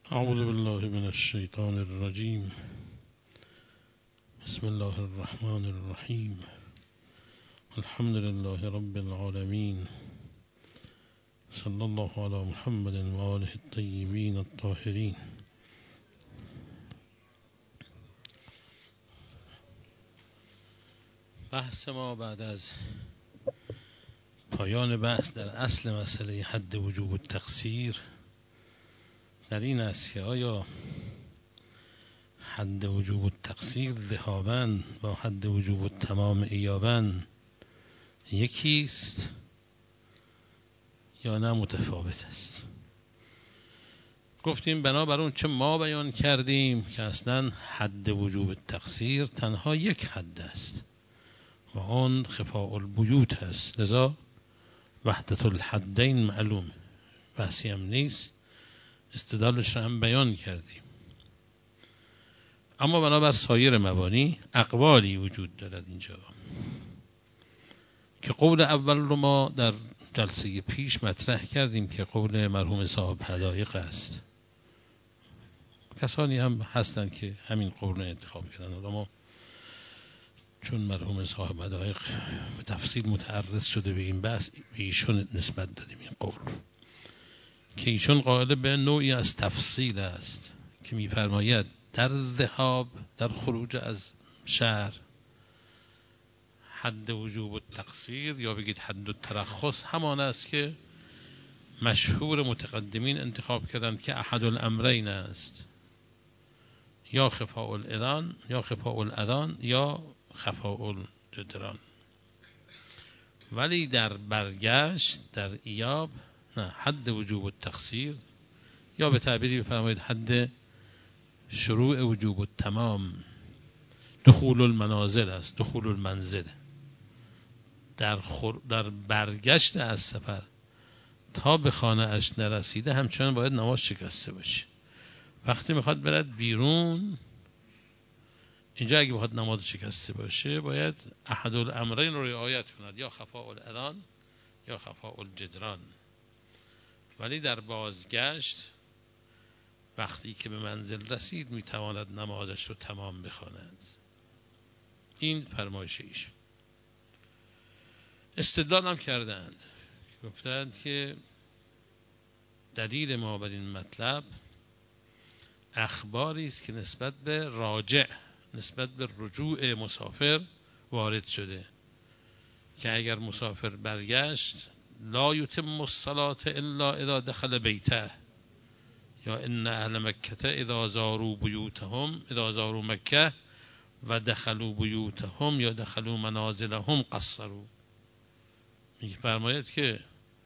اعوذ بالله من الشیطان الرجیم. بسم الله الرحمن الرحیم. الحمد لله رب العالمین. صلی الله علی محمد و آله الطیبین الطاهرین. بحث ما بعد از پایان بحث در اصل مسئله حد وجوب التقصیر در این است که آیا حد وجوب التقصیر ذهاباً با حد وجوب التمام ایاباً یکیست یا نه متفاوت است؟ گفتیم بنابر اون چه ما بیان کردیم که اصلا حد وجوب التقصیر تنها یک حد است و آن خفاء البیوت است، لذا وحدت الحدین معلوم، بحثی هم نیست، استدلالش را هم بیان کردیم. اما بنابر سایر مبانی اقوالی وجود دارد اینجا که قول اول رو ما در جلسه پیش مطرح کردیم که قول مرحوم صاحب حدایق است. کسانی هم هستند که همین قول رو انتخاب کردن، اما چون مرحوم صاحب حدایق به تفصیل متعرض شده به این بحث، به ایشون نسبت دادیم این قول رو که ایشون قائل به نوعی از تفصیل است که می‌فرماید در ذهاب، در خروج از شهر، حد وجوب التقصیر یا بگید حد الترخص همان است که مشهور متقدمین انتخاب کردند که احد الامرین است، یا خفاء الاذان یا خفاء الاذان یا خفاء الجدران. ولی در برگشت، در ایاب، نه، حد وجوب التقصیر یا به تعبیری بفرمایید حد شروع وجوب التمام دخول المنازل است، دخول المنزل. در برگشت از سفر تا به خانه اش نرسیده همچنان باید نماز شکسته باشه. وقتی میخواد برد بیرون، اینجا اگه بخواد نماز شکسته باشه باید احد الامرین رو رعایت کند، یا خفاء الاذان یا خفاء الجدران. ولی در بازگشت وقتی که به منزل رسید میتواند نمازش رو تمام بخواند. این فرمایش ایشون. استدلال هم کردند، گفتند که دلیل ما بر این مطلب اخباری است که نسبت به راجع، نسبت به رجوع مسافر وارد شده که اگر مسافر برگشت لا یتم الصلاة الا اذا دخل بیته، یا ان اهل مکه اذا زاروا بیوتهم، اذا زاروا مکه و دخلوا بیوتهم یا دخلوا منازلهم قصروا. میگه فرماید که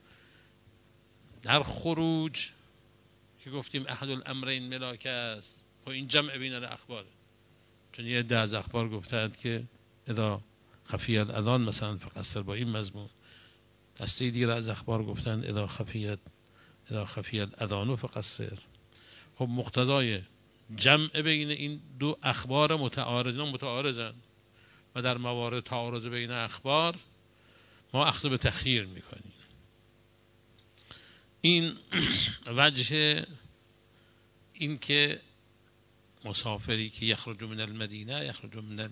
در خروج که گفتیم احد الامرین ملاکه است، و این جمع بین الاخبار، چون یه عده از اخبار گفتند که اذا خفی الاذان مثلا فقصر با این مضمون، دسته دیگر از اخبار گفتند اذا خفی الاذان فقصر. خب مقتضای جمع بین این دو اخبار متعارضن و در موارد تعارض بین اخبار ما اخذ به تخییر میکنیم. این وجه این که مسافری که یخرج من المدینه، یخرج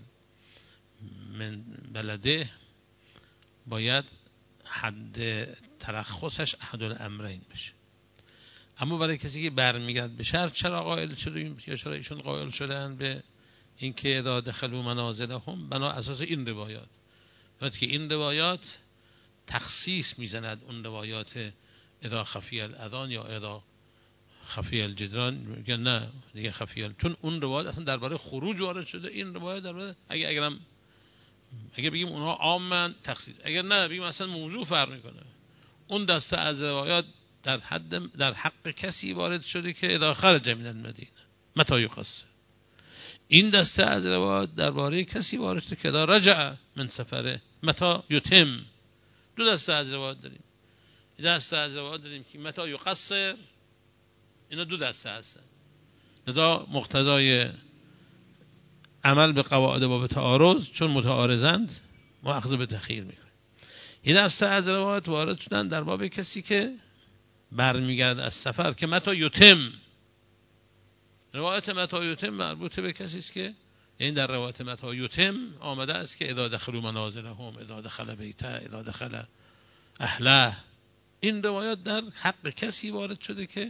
من بلده، باید حد ترخصش احد الامرین بشه. اما برای کسی که برمیگرد به شهر چرا قائل شدیم یا چرا ایشون قائل شدن به اینکه اذا دخلوا منازلهم؟ بنا اساس این روایات، وقتی که این روایات تخصیص میزند اون روایات اذا خفی الاذان یا اذا خفی الجدران، میگن نه دیگه خفی چون اون روایت اصلا درباره خروج وارد شده، این روایت درباره اگه بگیم اونها عامن تخصیص، اگر نه بگیم اصلا موضوع فرق میکنه. اون دسته از روایات در حق کسی وارد شده که اذا خرج من المدینه متى یقصر. این دسته از روایات درباره کسی وارد شده که اذا رجع من سفره متى یتم. دو دسته از روایات داریم. این دسته از روایات داریم که متى یقصر، اینا دو دسته هستن. لذا مقتضای عمل به قواعد باب تعارض، چون متعارضند، ما اخذ به تخییر میکنیم. این دسته از روایات وارد شدن در باب کسی که برمیگرد از سفر که متى یتم، روایت متی یتم مربوط به کسی است که، یعنی در روایت متی یتم آمده است که اذا دخلوا منازلهم، اذا دخل بیته، اذا دخل اهله. این روایات در حق کسی وارد شده که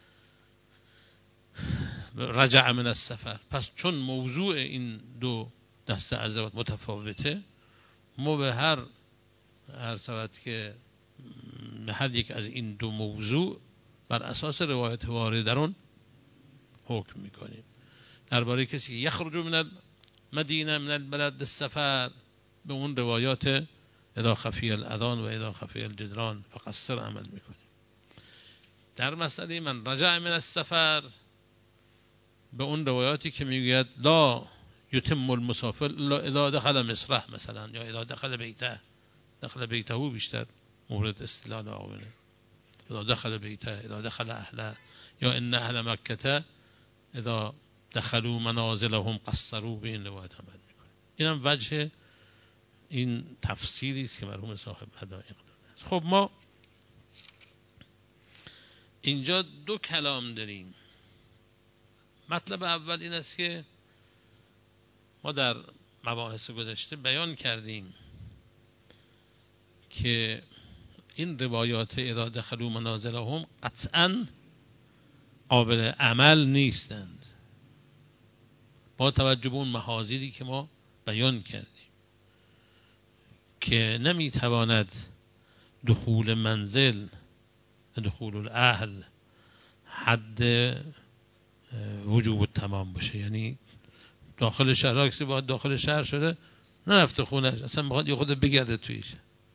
رجع من السفر. پس چون موضوع این دو دسته از روایات متفاوته، ما به هر صورت که به هر یک از این دو موضوع بر اساس روایت وارد در اون حکم میکنیم. درباره کسی که یخرج من المدینه من البلد السفر، به اون روایات اذا خفی الاذان و اذا خفی الجدران فقصر عمل میکنیم. در مسئله من رجع من السفر، به اون روایاتی که میگوید لا یتم المسافر الا اذا دخل مصرح مثلا، یا اذا دخل بیته. دخل بیته بیشتر مورد استدلال آقایونه، اذا دخل بیته، اذا دخل اهله، یا ان اهل مکه اذا دخلوا منازلهم قصروا، به این روایت عمل میکنه. اینم وجه این تفسیری است که مرحوم صاحب هدایق داده. خب ما اینجا دو کلام داریم. مطلب اول این است که ما در مباحث گذشته بیان کردیم که این روایات اذا دخلوا منازلهم قطعاً قابل عمل نیستند، با توجه به اون محاذیری که ما بیان کردیم که نمیتواند دخول منزل، دخول الاهل حد وجوب تمام باشه. یعنی داخل شهر، کسی باید داخل شهر شده نرفته خونش، اصلا میخواد یه خود بگرده تویش،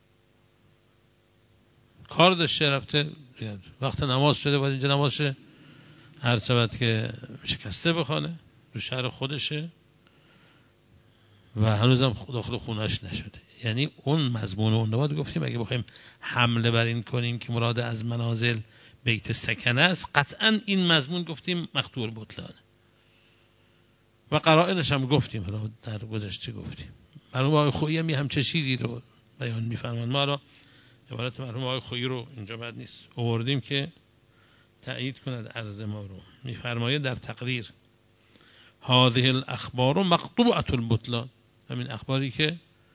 کار داشته رفته، وقت نماز شده باید اینجا نمازشه، هر شبت که شکسته بخوانه، تو شهر خودشه و هنوزم داخل خونش نشده. یعنی اون مضمون اون رو گفتیم اگه بخوایم حمله بر این کنیم که مراد از منازل بیت سکنه است، قطعا این مضمون گفتیم مقطوع البطلان و قرائنش هم گفتیم، حالا در گذشته گفتیم. مرحوم آقای خویی هم همچه چیزی رو بیان می‌فرمایند. ما را عبارت مرحوم آقای خویی رو اینجا بد نیست آوردیم که تأیید کند عرض ما رو. می‌فرماید در تقریر هذه الاخبار مقطوعه البطلان، همین اخباری که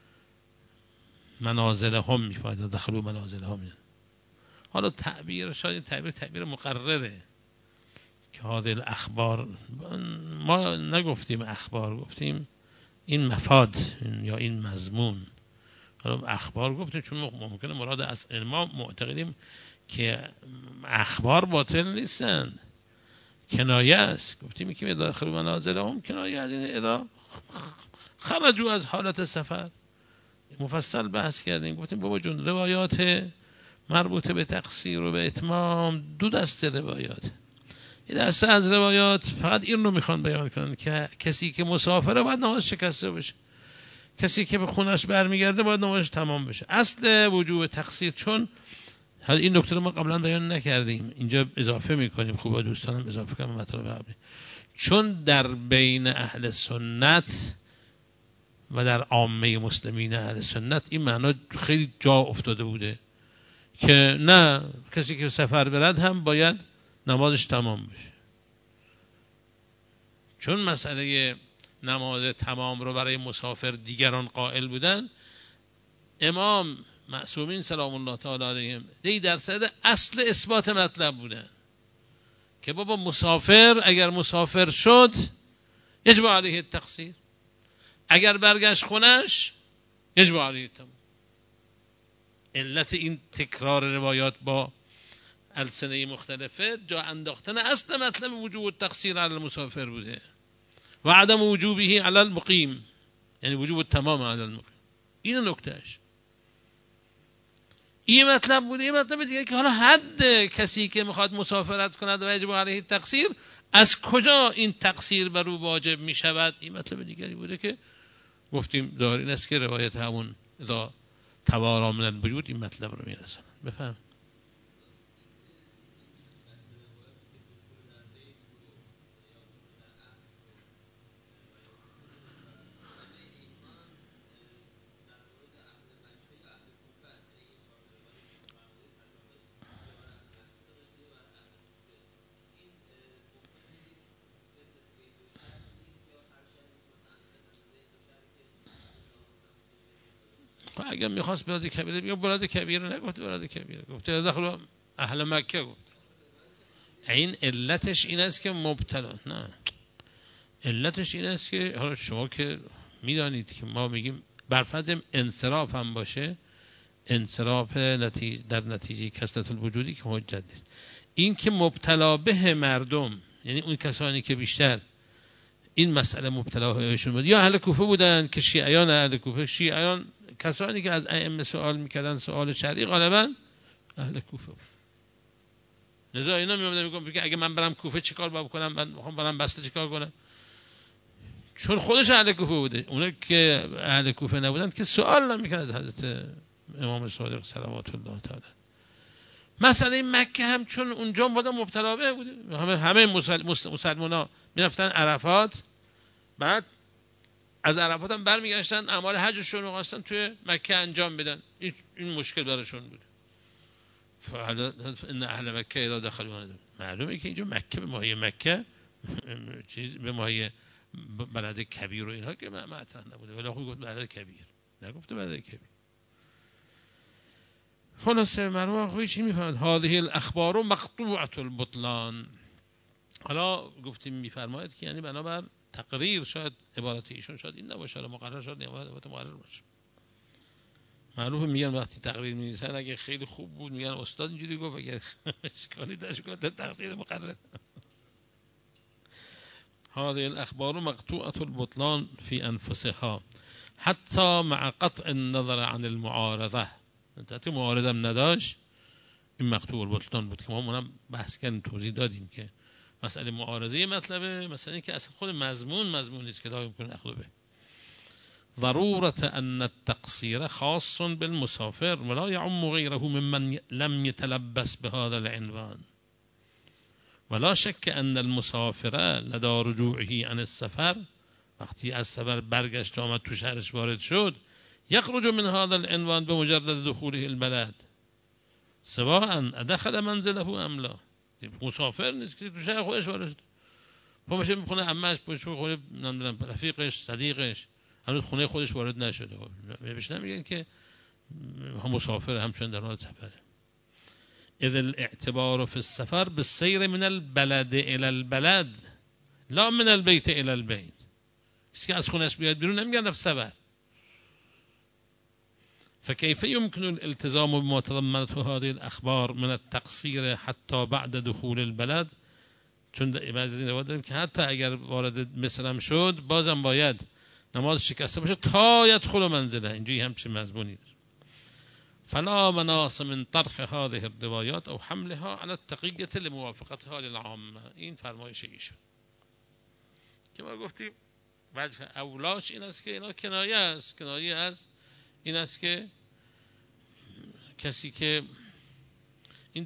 منازلهم می‌فرماید دخلوا منازلهم، حالا تعبیر شاید تعبیر مقرره که هذه الاخبار، ما نگفتیم اخبار، گفتیم این مفاد یا این مضمون. حالا اخبار گفتیم چون ممکنه مراد از ما معتقدیم که اخبار باطل نیستند، کنایه است. گفتیم که داخل منازلهم کنایه از این اذا خرجوا از حالت سفر، مفصل بحث کردیم. گفتیم بابا جون روایات مربوط به تقصیر و به اتمام دو دسته روایات. این دسته از روایات فقط این رو میخوان بیان کنن که کسی که مسافره باید نماز شکسته بشه، کسی که به خونش برمیگرده باید نمازش تمام بشه. اصل وجوب تقصیر، چون حالا این نکته رو ما قبلا بیان نکردیم، اینجا اضافه میکنیم، خوبه دوستانم اضافه کنم مطلب قبلی، چون در بین اهل سنت و در عامه مسلمین اهل سنت این معنا خیلی جا افتاده بوده که نه، کسی که سفر برد هم باید نمازش تمام بشه. چون مسئله نماز تمام رو برای مسافر دیگران قائل بودن، امام معصومین سلام الله تعالی علیهم دی درصد اصل اثبات مطلب بودن که بابا مسافر اگر مسافر شد یجب علیه التقصیر، اگر برگشت خونش یجب علیه التمام. علت این تکرار روایات با السنه مختلفه جا انداختن اصل مطلب وجوب التقصیر علی المسافر بوده و عدم وجوبه علی المقیم، یعنی وجوب التمام علی المقیم. این نکتهش این مطلب بوده. این مطلب دیگه که حالا حد کسی که میخواد مسافرت کند و یجب علیه التقصیر، از کجا این تقصیر بر او واجب میشود، این مطلب دیگری بوده که گفتیم ظاهر این است که روایت همون اذا توارا من الوجود این مطلب رو میرسونه. بفهم. اگر میخواست بلاد کبیره میگه بلاد کبیره، نگفت بلاد کبیره، گفت داخل اهل مکه. گفت این علتش این است که مبتلا، نه علتش این است که حالا شما که میدانید که ما میگیم برفرض انصراف هم باشه، انصراف در نتیجه کسرت الوجودی که حجت نیست. این که مبتلا به مردم، یعنی اون کسانی که بیشتر این مسئله مبتلا بهشون بود، یا اهل کوفه بودن که شیعیان اهل کوفه، شیعیان کسانی که از ائمه سوال میکردن سوال شرعی غالبا اهل کوفه بود. لذا اینا میگم که اگه من برم کوفه چیکار باید کنم، من میخوام برم بسته چیکار کنم، چون خودش اهل کوفه بوده. اونا که اهل کوفه نبودن که سوال نمیکردن از حضرت امام صادق صلوات الله تعالی. مسئله مکه هم چون اونجا بودن مبتلا به بوده، همه مسلمان‌ها میرفتن عرفات، بعد از عرفات هم برمیگشتن اعمال حجشون رو خواستن توی مکه انجام بدن. این مشکل براشون بود. ان اهل مکه اذا دخلوا، معلومه که اینجا مکه به ماهی مکه چیز به ماهی بلد کبیر و اینها که مطرح نبوده، ولی خود گفت بلد کبیر، نگفته بلد کبیر. خلاصه مرحوم خویی چی میفهمد؟ هذه الاخبار مقطوعه البطلان. حالا گفتیم میفرماید که یعنی بنابر تقریر، شاید عبارت ایشون شاید این نباشه، حالا مقرر شد عبارت مقرر باشه. معروف میگن وقتی تقریر می‌نویسن اگه خیلی خوب بود میگن استاد اینجوری گفت، اگه اشکالی داشت گفت تقصیر مقرر. هذه الاخبار مقطوعه البطلان في انفسها حتی مع قطع النظر عن المعارضه. حتی معارضه هم نداشت، این مقطوع البطلان بود که ما اونم بحث کردیم، توضیح دادیم که مسئله معارضه مطلبه، مثلا که اصلا خود مضمون نیست که لا يمكن اخذ به. ضرورة أن التقصير خاص بالمسافر ولا يعم غيره ممن لم يتلبس بهذا العنوان، ولا شك أن المسافر لدى رجوعه عن السفر، وقتی از سفر برگشت آمد تو شهرش وارد شد، يخرج من هذا العنوان بمجرد دخوله البلد سواء ادخل منزله ام لا. مسافر نیست که تو شهر خودش وارد شد، پاشه میخونه عمهش، پاشه میخونه رفیقش، صدیقش، هنوز خونه خودش وارد نشده، بهش نمیگن که مسافر، همچنان در حال سفره. اذ الاعتبار في السفر بالسير من البلد الى البلد لا من البيت الى البيت. کسی که از خونش بیاد بیرون نمیگن رفت سفر. فكيف يمكن الالتزام بما تضمنته هذه الاخبار من التقصير حتى بعد دخول البلد؟ چون بعضی روایات داریم که حتی اگر وارد مصر هم شد بازم باید نماز شکسته باشه تا يدخل منزله. اینجوری همچین مضمونی داره. فلا مناص من طرح هذه الروايات او حملها على التقية لموافقتها للعامة. این فرمایش ایشون که ما گفتیم وجه اولاش این است که اینا کنایه است، کنایه از این است که کسی که این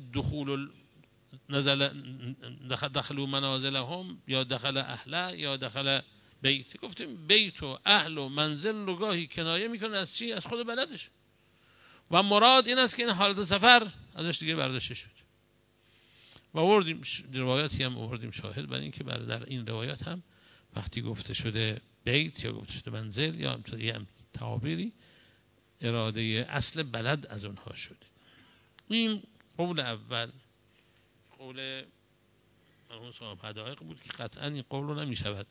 دخلوا منازلهم یا دخل اهله یا دخل بیت، گفتیم بیت و اهل و منزل رو گاهی کنایه میکنه از چی؟ از خود بلدش. و مراد این است که این حالت سفر ازش دیگه برداشته شد. و آوردیم روایاتی هم آوردیم شاهد برای اینکه در این روایات هم وقتی گفته شده بیت یا گفته شده منزل یا هم تعابیری اراده اصل بلد از اونها شده. این قول اول، قول مرحوم صاحب حدائق بود که قطعا این قول رو نمیشود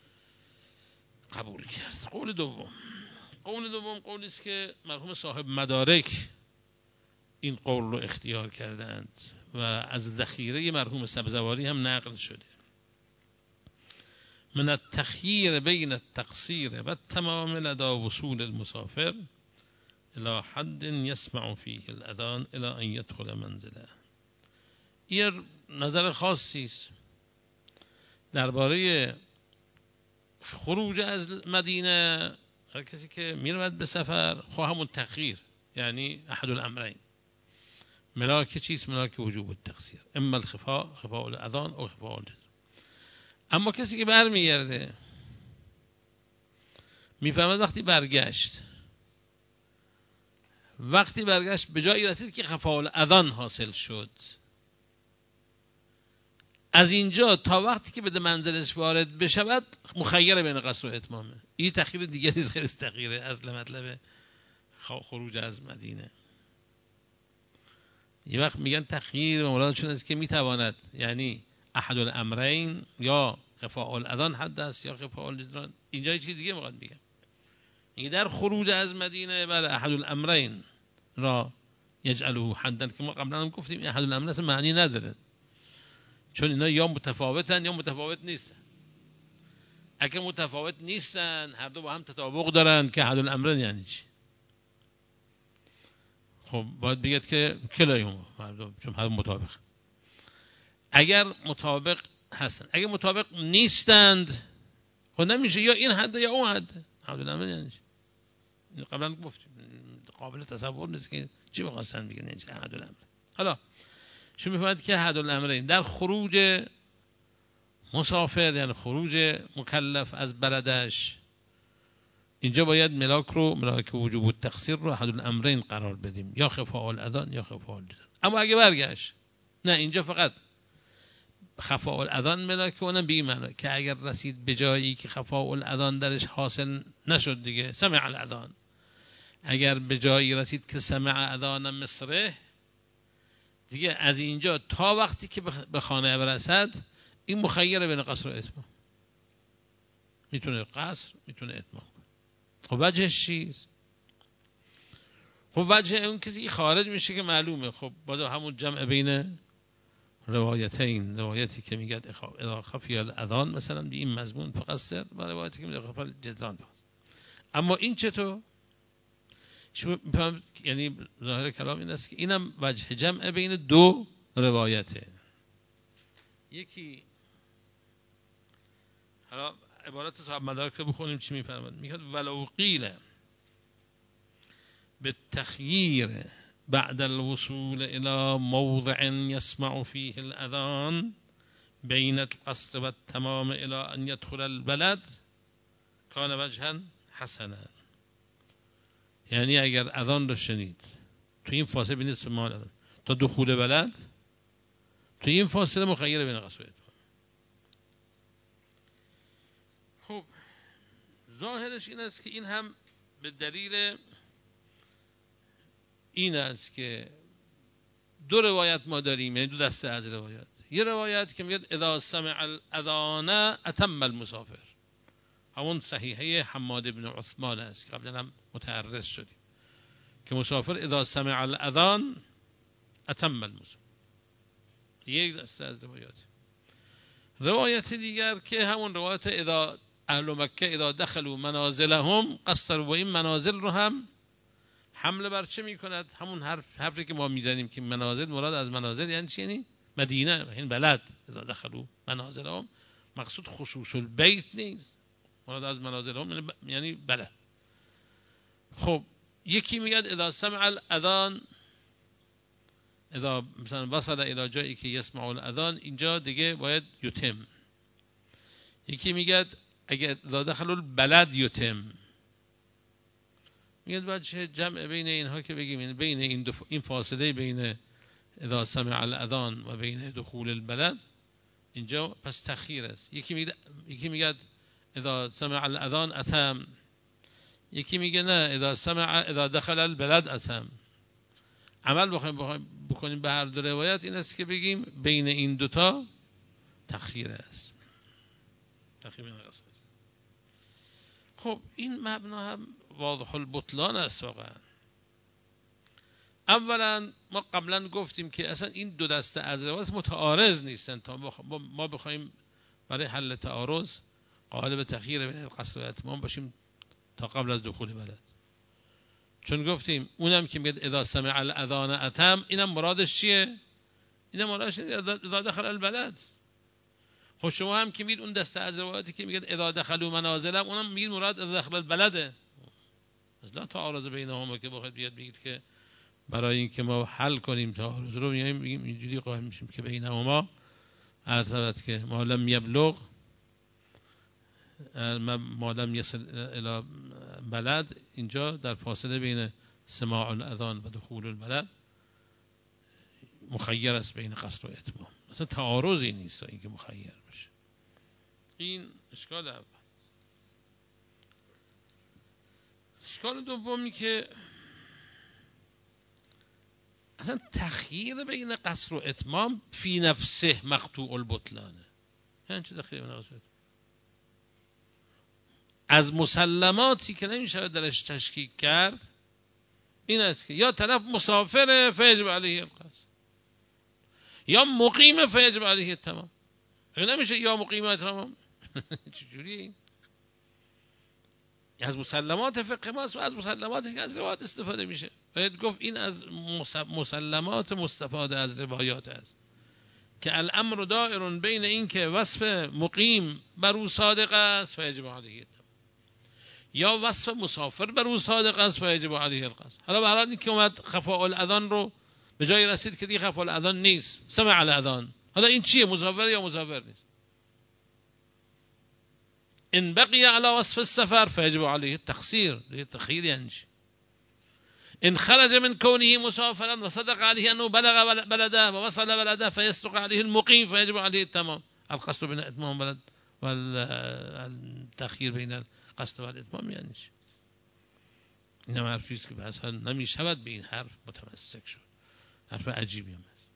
قبول کرد. قول دوم قولی است که مرحوم صاحب مدارک این قول رو اختیار کردند و از ذخیره مرحوم سبزواری هم نقل شده. من التخییر بین التقصیر و التمام لدى وصول المسافر الى حد يسمع فيه الاذان الى ان يدخل منزله. این نظر خاصی است درباره خروج از مدینه. هر کسی که میرود به سفر، خواه همون تخییر یعنی احد الامرین، ملاک چیست؟ ملاک وجوب التقصیر، اما خفاء الاذان او خفاء الجزر. اما کسی که برمیگرده میفهمد وقتی برگشت به جایی رسید که خفاء الاذان حاصل شد، از اینجا تا وقتی که به منزلش وارد بشود مخیر بین قصر و اتمامه. این تخییر دیگه نیست، خیلی تخییره. اصل مطلب خروج از مدینه. یه وقت میگن تخییر مرادشون است که میتواند، یعنی احد الامرین، یا خفاء الاذان حد است یا خفاء الجدران. اینجا یه چیز دیگه میخواد بگم، این در خروج از مدینه بله احد الامرین را یجعله حدا، که ما قبلا هم گفتیم این احد الامرین اصلا معنی نداره، چون اینا یا متفاوتن یا متفاوت نیستن. اگه متفاوت نیستن، هر دو با هم تطابق دارن، که احد الامرین یعنی چی؟ خب باید بگید که کلایهم، چون هر مطابق. اگر مطابق هستن، اگر مطابق نیستند، خب نمیشه یا این حد یا اون حد. احد الامرین یعنی چی؟ قبلا گفتیم قابل تصور نیست که چی بخواستن بگن این احد الامرین. حالا شما میفهمید که احد الامرین در خروج مسافر، یعنی خروج مکلف از بلدش، اینجا باید ملاک وجوب التقصیر رو احد الامرین قرار بدیم، یا خفاء الاذان یا خفاء الجدران. اما اگه برگشت نه، اینجا فقط خفاء الاذان ملاک، اونم به این معنی که اگر رسید به جایی که خفاء الاذان درش حاصل نشد دیگه، سمع الاذان، اگر به جایی رسید که سمع اذان مصره، دیگه از اینجا تا وقتی که به خانه برسد، این مخیر بین قصر و اتمام، میتونه قصر میتونه اتمام. خب وجهش چیست؟ خب وجه اون کسی که خارج میشه که معلومه، خب باز همون جمع بین روایتین، روایتی که میگه اذا خفی الاذان مثلا به این مضمون فقصر، و روایتی که میگه خفی الجدران فقصر. اما این چطور؟ شما میفهم، یعنی ظاهر کلام این است که اینم وجه جمع بین دو روایته. یکی حالا عبارت صاحب مدارک رو بخونیم چی میفرماد. میگه ولو قیل بالتخییر بعد الوصول الى موضع يسمع فيه الاذان بين القصد والتمام الى ان يدخل البلد كان وجها حسنا. یعنی اگر اذان رو شنید تو این فاصله بین سماع اذان تا دخول بلد، تو این فاصله مخیر بین قصد و اتمام. خب ظاهرش این است که این هم به دلیل این است که دو روایت ما داریم، یعنی دو دسته از روایت. یه روایت که میگه اذا سمع الاذان اتم المسافر، همون صحیحه حماد بن عثمان است که قبلا هم متعرض شدیم که مسافر اذا سمع الاذان اتم المسافر. یک دسته از روایت. روایت دیگر که همون روایت اذا اهل مکه اذا دخلوا منازلهم قصروا، و این منازل رو هم حمله بر چه میکند؟ همون حرفی که ما میزنیم که منازل مراد از منازل یعنی چی؟ یعنی مدینه، این بلد. اذا دخلوا منازلهم مقصود خصوص البیت نیست، مراد از منازلهم یعنی بلد. خب یکی میگه اذا سمع الاذان، اذا مثلا وصل الى جایی که یسمع الاذان، اینجا دیگه باید یتم. یکی میگه اگر اذا دخلوا البلد یتم. میگه بچه جمع بین اینها که بگیم، یعنی بین این فاصله بین اذا سمع الاذان و بین دخول البلد، اینجا پس تخییر است. یکی میگه اذا سمع الاذان اتم، یکی میگه نه اذا دخل البلد اتم. عمل بکنیم به هر دو روایت این است که بگیم بین این دوتا تخییر است. تخییر است. خب این مبنا هم واضح البطلان است واقعا. اولا ما قبلا گفتیم که اصلا این دو دسته از روایت متعارض نیستن تا ما بخوایم برای حل تعارض قائل به تخییر بین القصد و اتمام باشیم تا قبل از دخول بلد. چون گفتیم اونم که میگه اذا سمع الاذان اتم، اینم مرادش چیه؟ اینم مرادش اذا دخل البلد. خب شما هم که میگید اون دسته از روایاتی که میگه اذا دخلوا منازلهم، اونم میگید مراد اذا دخل البلده. لا تعارض بینهما که بخواید بیاد بگید که برای اینکه ما حل کنیم تعارض رو میگیم اینجوری قائل میشیم که بینهما عرضت که ما لم یبلغ ما لم یصل الى بلد، اینجا در فاصله بین سماع الاذان و دخول البلد مخیر است بین قصر و اتمام. اصلا تعارضی نیست اینکه مخیر بشه. این اشکال اول. اشکال دومی که اصلا تخییر بین قصر و اتمام فی نفسه مقطوع البطلانه. یعنی چه تخییر بین قصر و اتمام؟ از مسلماتی که نمیشه درش تشکیک کرد این است که یا طرف مسافر فیجب علیه القصر، یا مقیم فیجب علیه التمام. نمیشه یا مقیم و تمام. چجوری؟ از مسلمات فقه ماست و از مسلماتی که از روایات استفاده میشه. باید گفت این از مسلمات مستفاده از روایات است که الامر دائر بین این که وصف مقیم بر او صادق است فیجب علیه التمام، یا وصف مسافر بر او صادق است فیجب علیه القصر. حالا به هر حال این که اومد خفاء الاذان رو به جای رسید که دیگه خفاء الاذان نیست، سمع الاذان. حالا این چیه؟ مسافر یا مسافر نیست؟ ان بقي على وصف السفر فيجب عليه التقصير. التخيير يعني ان خرج من كونه مسافرا وصدق عليه انه بلغ بلده ووصل بلده فيصدق عليه المقيم فيجب عليه التمام. القصد بين اتمام بلد والتخيير بين القصد والاتمام يعني چی؟ این حرفی است که اصلا نمیشود به این حرف متمسک شد. حرف عجیبی هم است.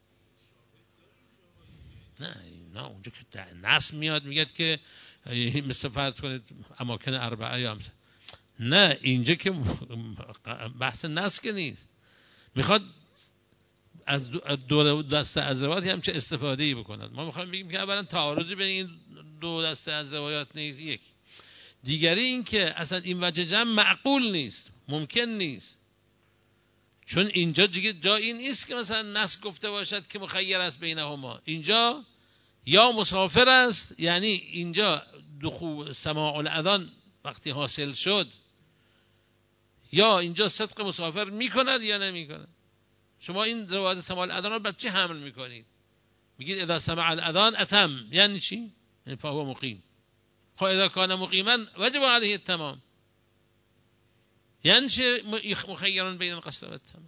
نه اونجا که نص میاد میگه که مثل فرض کنید اماکن اربعه یا همسه. نه اینجا که بحث نص که نیست، میخواد از دو دسته از روایات هم چه استفاده‌ای بکنند. ما میخوایم بگیم که اولا تعارضی بین این دو دسته از روایات نیست، یک. دیگری این که اصلا این وجه جمع معقول نیست، ممکن نیست، چون اینجا جایی نیست که مثلا نص گفته باشد که مخیر است بینهما. اینجا یا مسافر است، یعنی اینجا دخول سماع الاذان وقتی حاصل شد، یا اینجا صدق مسافر میکند یا نمیکند. شما این روایت سماع الاذان رو بر چی حمل میکنید؟ میگید اذا سمع الاذان اتم، یعنی چی؟ یعنی فهو مقیم. خب اذا کان مقیما وجب علیه التمام، یعنی چه مخیرون بین القصد و التمام.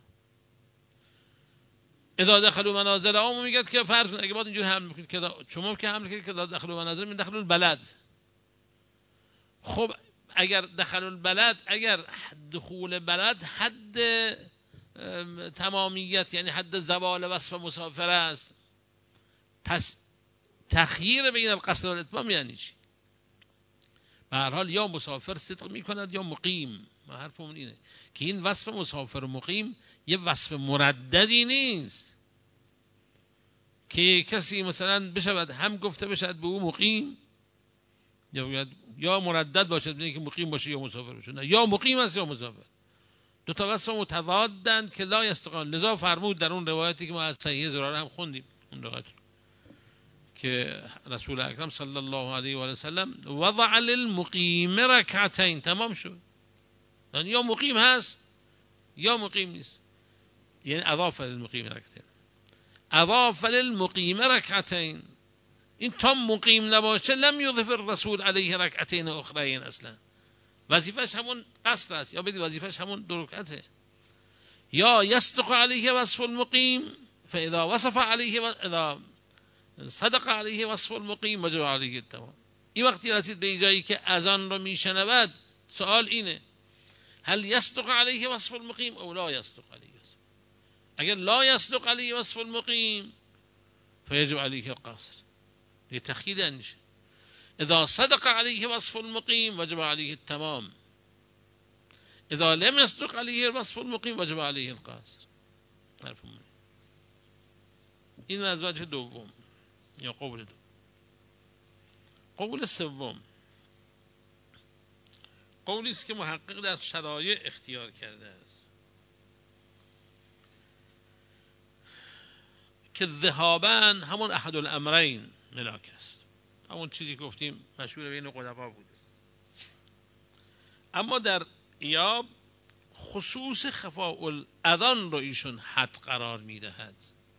اذا دخلوا منازلهم میگه که فرض کنید اگه بعد اینجوری حمل میکنید که شما که حمل کردید که دخلوا منازل من دخلوا البلد. خب اگر دخلوا البلد، اگر دخول بلد حد تمامیت یعنی حد زوال وصف مسافر است، پس تخییر بین القصد و الاتمام یعنی چی؟ به هر حال یا مسافر صدق میکند یا مقیم. ما حرفمون اینه که این وصف مسافر و مقیم یه وصف مرددی نیست که کسی مثلا بشود هم گفته بشود به او مقیم یا مردد باشد بینه که مقیم باشه یا مسافر باشه. نه، یا مقیم است یا مسافر. دو تا وصف متضادند که لا یستقان. لذا فرمود در اون روایتی که ما از صحیح زراره هم خوندیم، اون روایت که رسول اکرم صلی الله علیه و آله وسلم وضع للمقیم رکعتین، تمام شد. یعنی یا مقیم هست یا مقیم نیست، یعنی اضاف للمقیم رکعتین، اضاف للمقیم رکعتین. این تا مقیم نباشه لم یضف الرسول علیه رکعتین اخرین. اصلا وظیفش همون قصد است، یا بدید وظیفش همون دو رکعته. یا یصدق علیه وصف المقیم فاذا وصف علیه اذا صدق علیه وصف المقیم وجب علیه التمام. این وقتی رسید به جایی که اذان رو میشنود، سوال اینه هل یصدق علیه وصف المقیم او لا یصدق علیه وصف. اگر لا یصدق علیه وصف المقیم فیجب علیه القصر. یه تخیید انشه. اذا صدق علیه وصف المقیم وجب علیه التمام، اذا لم يصدق علیه وصف المقیم وجب علیه القصر. این از وجه دوم یا قول دوم. قول سوم قولی است که محقق در شرایع اختیار کرده است که ذهابا همون احد الامرین ملاک است، همون چیزی که گفتیم مشهور بین قدما بوده. اما در ایاب خصوص خفاء الاذان رو ایشون حد قرار میدهد.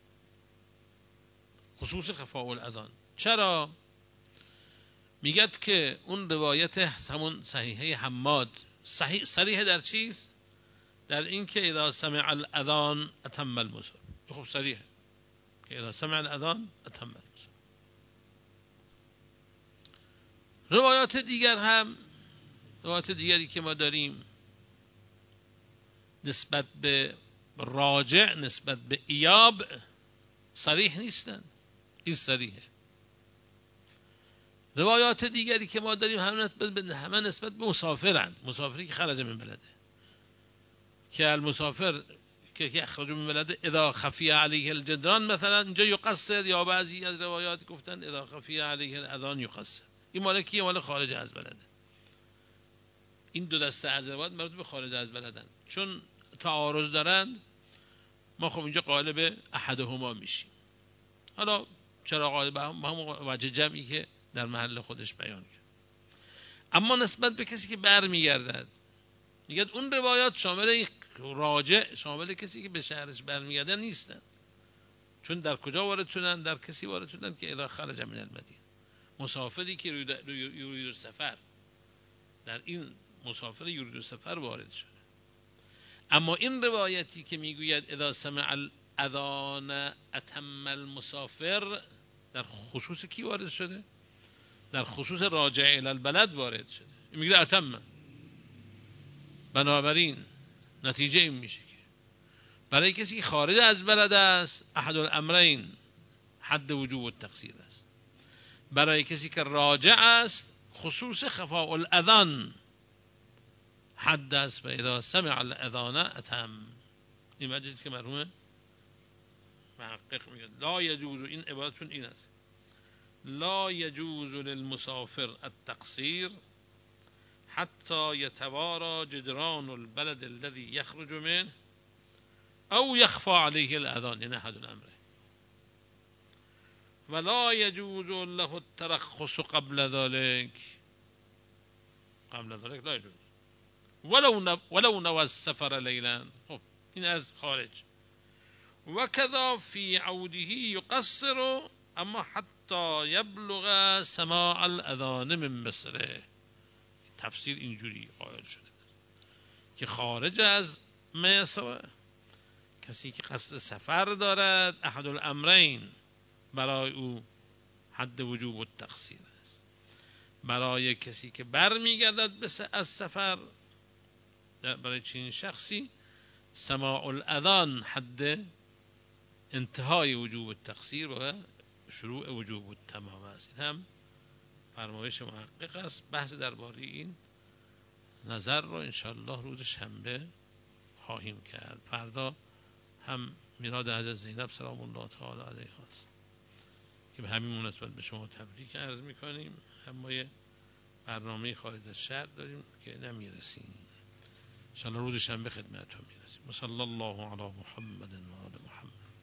خصوص خفاء الاذان چرا؟ میگد که اون روایت همون صحیحه حماد صریح در چیست؟ در این که اذا سمع الاذان اتم المصاب. خب صریح که اذا سمع الاذان اتم المصاب. روایات دیگر هم، روایات دیگری که ما داریم نسبت به راجع نسبت به ایاب صریح نیستند. این صریحه. روایات دیگری که ما داریم همه نسبت به مسافرند، مسافری که خرج من بلده، که المسافر که اخرج من بلده اذا خفی علیه الجدران مثلا اینجا یقصر، یا بعضی از روایات گفتن اذا خفی علیه الاذان یقصر. این مال کیه؟ مال خارج از بلده. این دو دسته از روایات مربوط به خارج از بلدن. چون تعارض دارند ما خب اینجا قالب احدهما میشیم. حالا چرا قالب هم وجه جمعی که در محل خودش بیان کرد. اما نسبت به کسی که برمیگردد میگه اون روایات شامل راجع، شامل کسی که به شهرش برمیگرده نیستن. چون در کجا وارد شدن؟ در کسی وارد شدن که اذا خرج من المدینه، مسافری که یرید السفر، در این مسافر یرید السفر وارد شده. اما این روایتی که میگوید اذا سمع الاذان اتم المسافر، در خصوص کی وارد شده؟ در خصوص راجع الی البلد وارد شده. میگه اتم. بنابراین نتیجه این میشه که برای کسی که خارج از بلد است احد الامرین حد وجوب التقصیر است. برای کسی که راجع است خصوص خفاء الاذان حد است و اذا سمع الاذان اتم. این مجلسی که مرحوم محقق میگه لا یجوز، این عبارتشون این است، لا یجوز للمسافر التقصیر حتی یتوارى جدران البلد الذي يخرج منه او يخفى عليه الاذان، یعنی احد الامرین. ولا يجوز له الترخص قبل ذلك، قبل ذلك لا يجوز ولو نوى السفر ليلا. خب این از خارج. وكذا في عوده يقصر اما حتى يبلغ سماع الاذان من مصره. تفسیر اینجوری قائل شده که خارج از مصر کسی که قصد سفر دارد احد الامرین برای او حد وجوب التقصیر است. برای کسی که برمیگردد از سفر، برای چنین شخصی سماع الاذان حد انتهای وجوب التقصیر و شروع وجوب التمام است. این هم فرمایش محقق است. بحث درباره این نظر رو انشاءالله روز شنبه خواهیم کرد. فردا هم میلاد حضرت زینب سلام الله تعالی علیها است که به همین مناسبت به شما تبریک عرض میکنیم. هم ما یه برنامه خارج از شهر داریم که نمیرسیم، انشاءالله روز شنبه خدمتتون میرسیم. صلی الله علی محمد و آل محمد.